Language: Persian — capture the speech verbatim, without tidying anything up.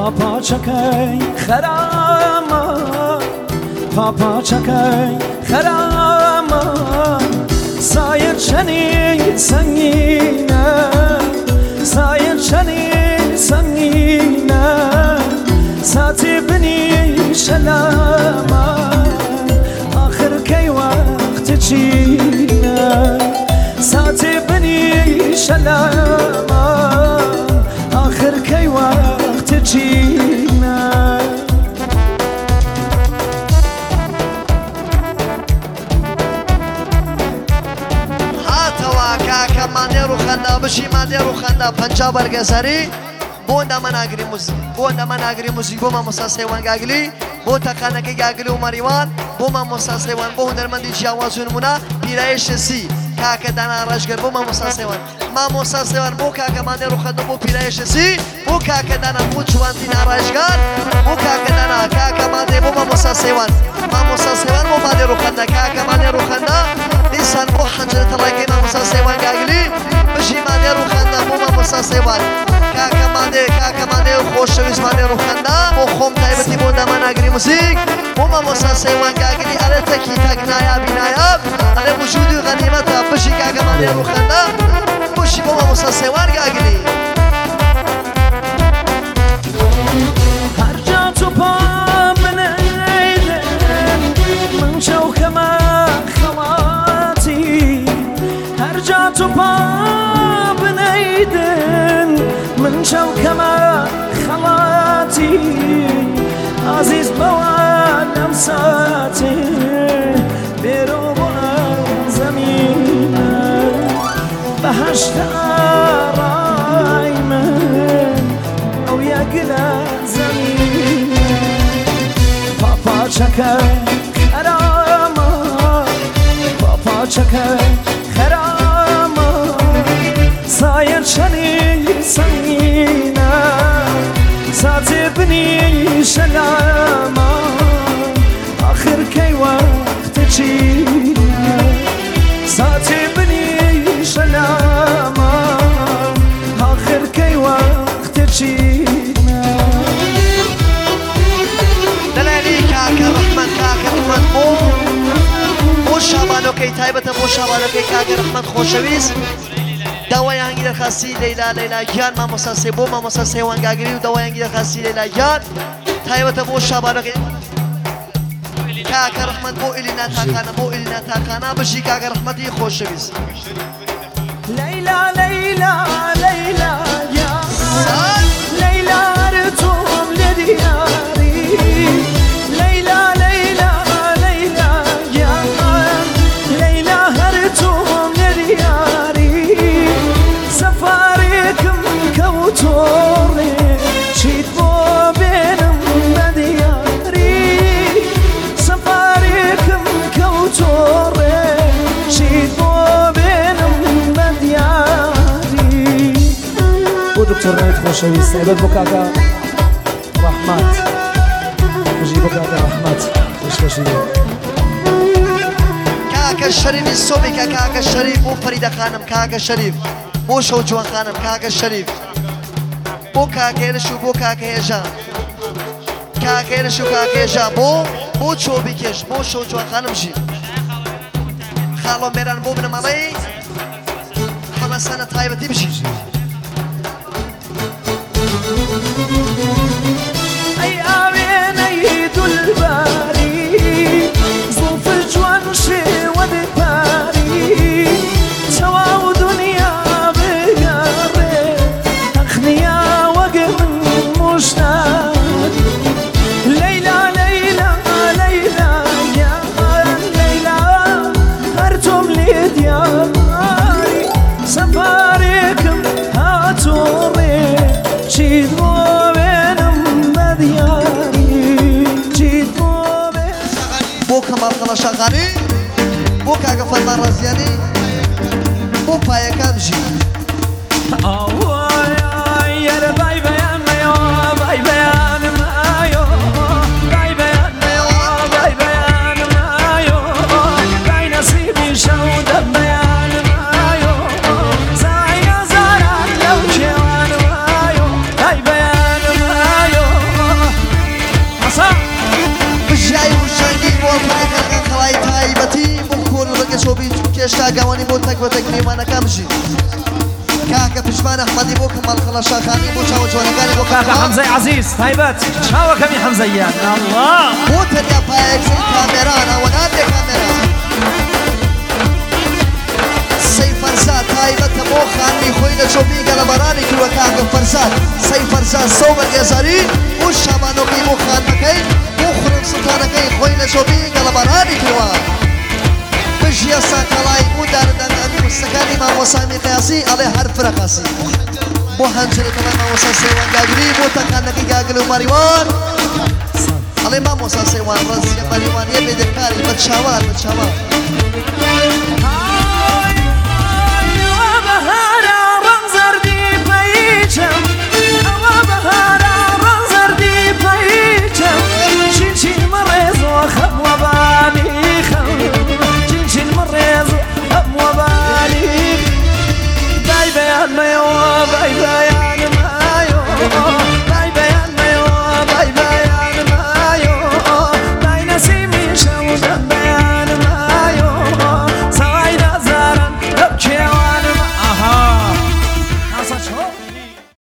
پاپا چکای خراما پاپا چکای خراما سایه چنی سنگینه سایه چنی سنگینه ساتی بنی شلاما آخر کی وقت چینه ساتی بنی شلاما آخر کی وقت چینه کاکە مادێر و خەندا بشی مادێر و خەندا پەنجا بەرگەزەری بۆ دەمە ناگری موزیک بۆ دەمە ناگری موزیک بۆ مامۆستا سێوان گاگلی بۆ تەقانەکەی گاگلی و مەریوان بۆ مامۆستا سێوان بۆ هونەرمەندی جیاواز و نمونە پیرایشە سی کاکە دانا ڕەشگەر بۆ مامۆستا سێوان مامۆستا سێوان بۆ کاکە مادێر و خەندا بۆ پیرایشە سی بۆ کاکە دانا بۆ جوانتینا ڕەشگەر بۆ کاکە دانا کاکە مادێ بۆ مامۆستا سێوان مامۆستا سێوان بۆ مادێر و خەندا کاکە مادێر و خەندا دیسان بۆ حەنجرە تەڵاکەی مامۆستا سێوان گاگلی بشی مادێر و خەندا بۆ مامۆستا سێوان کاکە مادێ کاکە مادێ و خۆشەویست مادێر و خەندا بۆ خۆم تایبەتی بۆ دەمە ناگری موزیک بۆ مامۆستا سێوان گاگلی ئەرە تەکی تەک نایاب نایاب ئەرە وجودی غەنیمەتە بشی کاکە مادێر و خەندا بشی بۆ مامۆستا سێوان گاگلی هەرجا تو پا بنەیدن من شەوکەمە خەڵاتی هەرجا تو پا بنەیدن من شەوکەمە خەڵاتی عزیز بەوە لەم ساتێ بێرۆ بۆ زەمینە بەهەشتە ڕای من ئەو یەک لە زەمینە پاپا چەکەی خەرامە پاپا چەکەی خەرامە سایە چەنی سەنگینە ساتێ بنی شەلامە آخر کی وقت چینە ساتێ بنی شەلامە آخر کی وقت چینە دەلێری کاکە ڕەحمەت کاکە ڕەحمەت بۆ بۆ شابانۆکەی تایبەتە بۆ شابانۆکەی کاکە ڕەحمەت خۆشەویست داوایانگی دەرخاستی لەیلا لەیلا گیان مامۆستا سێ بۆ مامۆستا سێوان گاگری و داوایانگی دەرخاستی لەیلا گیان تایبەتە بۆ شابانۆکەی کاکە ڕەحمەت بۆ ئیلینا تاکانە بۆ ئیلینا تاکانە بشی کاکە ڕەحمەتی خۆشەویست لەیلا لەیلا لەیلا گیان لەیلا هەرتۆم لە دیاری لەیلا لەیلا لەیلا گیان لەیلا هەرتۆم لە دیاری سەفارێکم کەوتۆڕێ چیت بۆ بێنم بە دیاری سەفارێکم کەوتۆڕێ چیت بۆ بێنم بە دیاری بۆ دکتۆر نایت خۆشەویست تایبەت بۆ کاکە ڕەحمەت بژی بۆ کاکە ڕەحمەت پێشکەشی کاکە شەریفی سۆبێکە کاکە شەریف بۆ فەریدە خانم کاکە شەریف بۆ شەو جوان خانم کاکە شەریف بۆ کاکە هێرش و بۆ کاکە هێژا کاکە هێرش و کاکە هێژا بۆ بۆ چۆبی کێش بۆ شەو جوان خانم ژی خاڵۆ مێران بۆ بنەماڵەی هەمەسانە تایبەتی بژی ئەی ئاوێنەی دولباری زوڵفت جوان شێوە دەپاری چەواو دنیا بگەڕێ ئەخنیا وەگە من موشتاری لەیلا لەیلا لەیلا گیان لەیلا هەرتۆم لێ دیاری سەفارێکم هاتۆڕێ چیت بۆ بێنم بە دیاری چیت بۆ بۆ کەمال قەڵەشەغانی بۆ کاکە فەرمان ڕەزیانی بۆ پایەکان ژی یارە بای بەیان مەیەوە بای بەیان مایۆ بای بەیان مەیەوە بای بەیان مایۆ بای نەسیبی شەو دەبەیان مایۆ زایە زاران لەو کێوان مایۆ بای بەیان مایۆ چاگەوانی بۆ تەک بۆ تەک میوانەکە بژی کاکە پشمان ئەحمەدی بۆ کەماڵ خەڵە شاخانی بۆ چاوە جوانەکانی بۆ کاکە حەمزەی عەزیز تایبەت چاوەکەمی حەمزەیان الله بۆ تەنیا پایەکسەی کامێرانە وەنادێ کامێران سەی فەرزاد تایبەتە بۆ خانمی خۆی لە چۆبی گەلەبەرانی کردووە کاکە فەرزاد سەی فەرزاد سەو بەرگێزاری بۆ شابانۆکەی بۆ خانمەکەی بۆ خوڕم سوتانەکەی خۆی لە چۆبی گەلەبەرانی کردووە بژیە ساکەڵای بۆ دارەدانانی وستەکانی مامۆسامی قیاسی ئەڵێ هەر فرەقاسی بۆ هەنجرەکەڵای مامۆسا سەیوان گاگری بۆ تەکانەکەی گاگل و مەریوان ئەڵێ مامۆسا سەیوان ڕەزیە مەریوان یە بێدەکاری بە چاوار بە چاوار